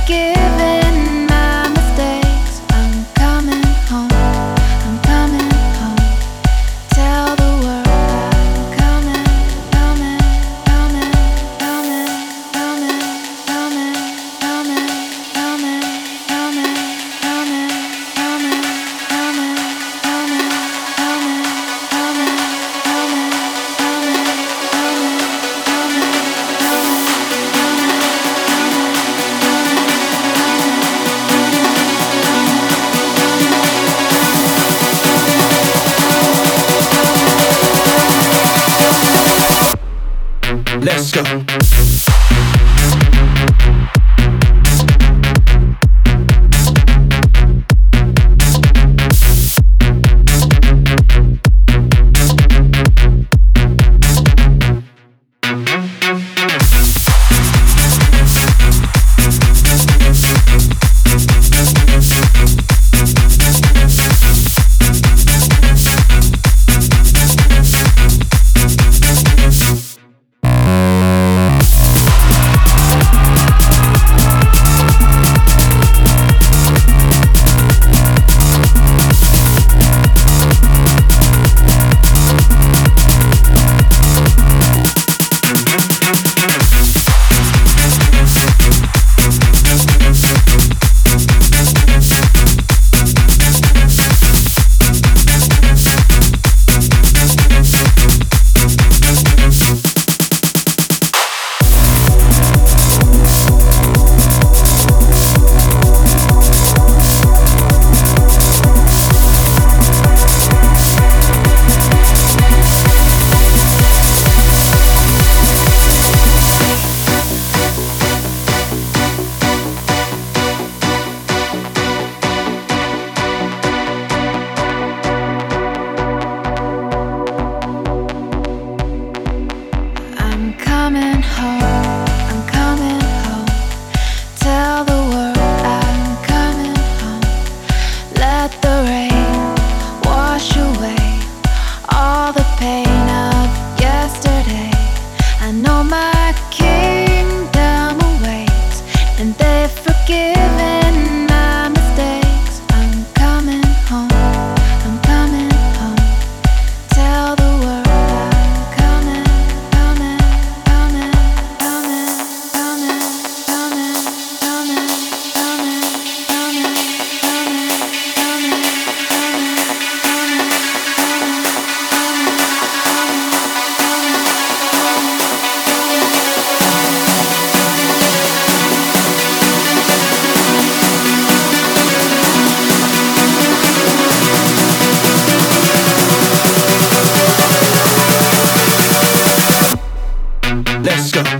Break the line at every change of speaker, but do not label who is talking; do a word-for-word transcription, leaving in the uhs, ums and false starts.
forgiven my mistakes. I'm coming home, I'm coming home. Tell the world I'm coming, coming, coming, coming, coming, coming, coming, coming, coming, coming, coming, coming, coming, coming, coming, coming,
Let's go. I'm coming home, I'm coming home. Tell the world I'm coming home. Let the rain wash away all the pain of yesterday. I know my kingdom awaits, and they've forgiven my mistakes. I'm coming home, I'm coming home. Tell the world I'm coming, coming, coming, coming, coming, coming, coming, coming, coming, coming, coming, Let's go.